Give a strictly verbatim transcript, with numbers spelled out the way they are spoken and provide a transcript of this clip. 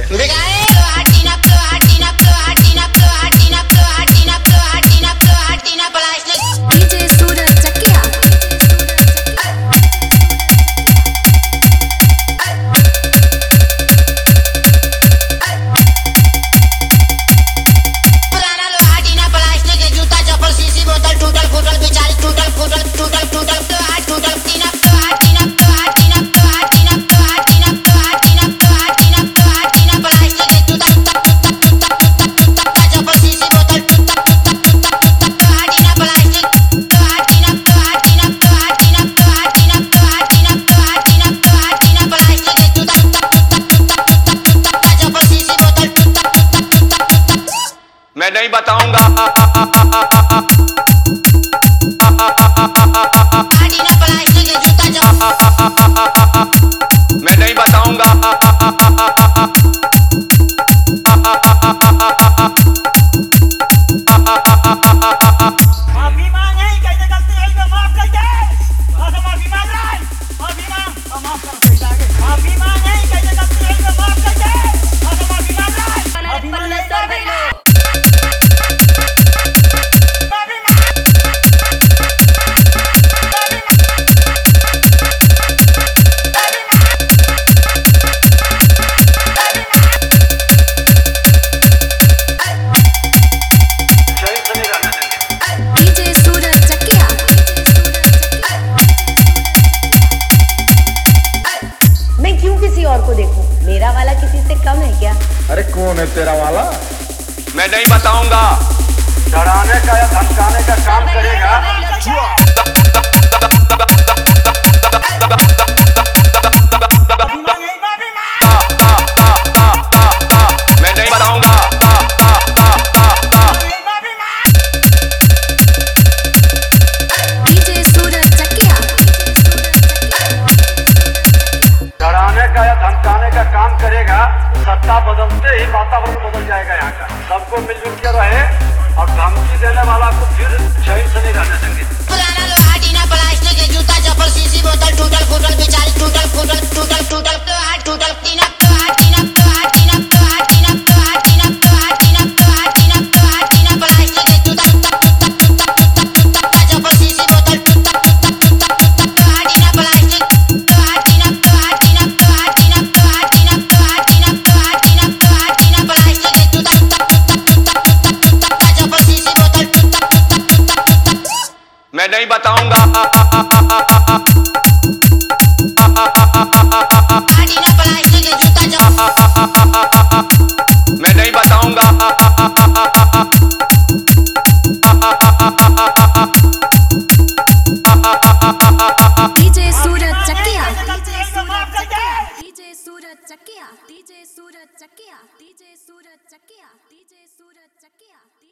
मैं नहीं बताऊंगा। मैं नहीं बताऊंगा। माफी मांगे कैसे गलती हुई तो माफ कर दे। बस माफी मांग रहा है, माफी मांग और माफ कर दे। आगे माफी मांगे कैसे गलती हुई तो माफ कर दे। बस माफी मांग रहा है, माफी मांग ले तो भाई लो। और को देखूं, मेरा वाला किसी से कम है क्या? अरे कौन है तेरा वाला? मैं नहीं बताऊंगा। डराने का या धमकाने का काम करेगा। मैं नहीं बताऊंगा। धमकाने का काम करेगा, सत्ता बदलते ही वातावरण बदल जाएगा यहाँ का। सबको मिलजुल के रहे और धमकी देने वाला को फिर चैन से नहीं रहने देंगे। पुराना लोहा टीना प्लास्टिक के जूता चप्पल शीशी बोतल टूटल फूटल बिचारी टूटल फूटल टूटल टूटल लोहा टूटल टीना लोहा टीना लोहा टीना लोहा टीना लोहा टीना लोहा टीना लोहा टीना लोहा टीना प्लास्टिक के जूता चप्पल शीशी बोतल टूटल लोहा टीना प्लास्टिक लोहा टीना लोहा टीना लोहा टीना लोहा टीना लोहा टीना लोहा टीना लोहा टीना प्लास्टिक के जूता चप्पल शीशी बोतल मैं नहीं बताऊंगा। मैं नहीं बताऊंगा। DJ Suraj Chakiya DJ Suraj Chakiya DJ Suraj Chakiya DJ Suraj Chakiya DJ Suraj Chakiya DJ Suraj Chakiya.